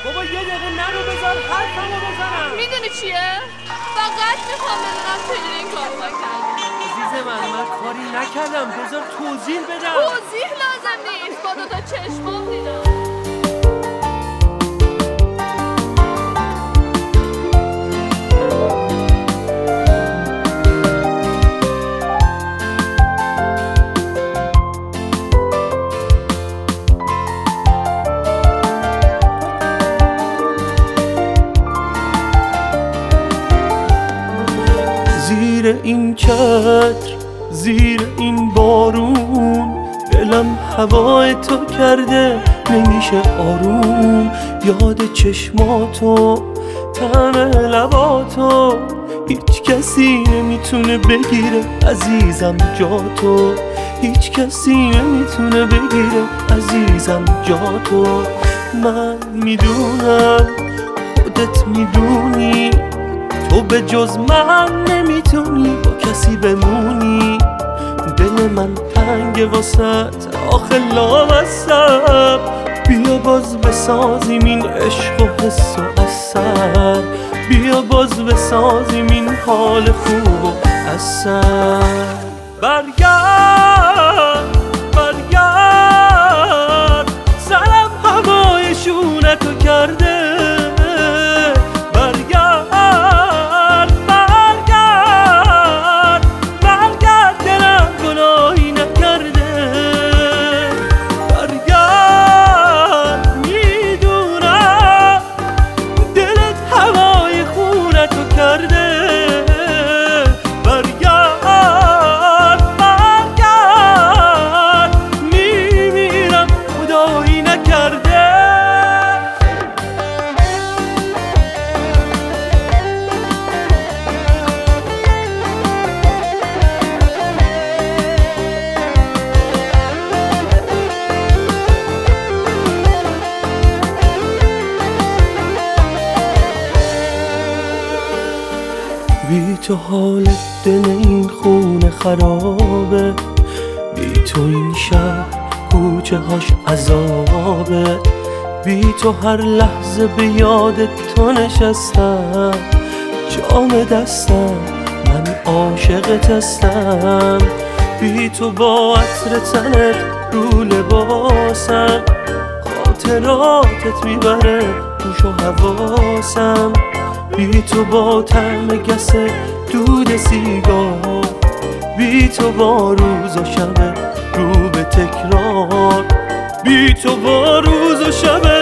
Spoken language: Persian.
بابا یه دقیقه نرو بذار حرفمو بزنم. میدونی چیه؟ فقط میخوام بدونم چجوری این کارو کردی. عزیز من کاری نکردم، بذار توضیح بدم. توضیح لازم نیست، با دوتا چشمام دیدم. زیر این چتر، زیر این بارون، دلم هوای تو کرده نمیشه آروم. یاد چشماتو، طعم لباتو، هیچ کسی نمیتونه بگیره عزیزم جاتو. هیچ کسی نمیتونه بگیره عزیزم جاتو. من میدونم خودت میدونی تو به جز من نمیتونی با کسی بمونی. دل من تنگ واسط آخه لامصب، بیا باز بسازیم این عشق و حس و اثر. بیا باز بسازیم این حال خوب و اثر. برگرد برگرد، سرم هوای شونتو کرده. بی تو حال دل این خونه خرابه، بی تو این شهر کوچه هاش عذابه. بی تو هر لحظه به یاد تو نشستم، جام دستم من عاشقت هستم. بی تو با عطر تنت رو لباسم، خاطراتت میبره گوش و حواسم. بی تو با طعم گس دود سیگار، بی تو با روز و شب رو به تکرار. بی تو با روز و شب